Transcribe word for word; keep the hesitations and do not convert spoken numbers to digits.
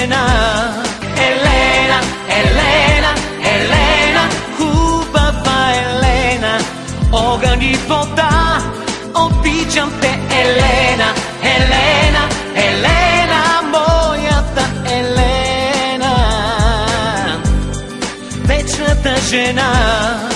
жена. Елена, Елена, Елена, хубава Елена, огън и вода, обичам те, Елена, Елена, Елена, моята Елена, вечната жена.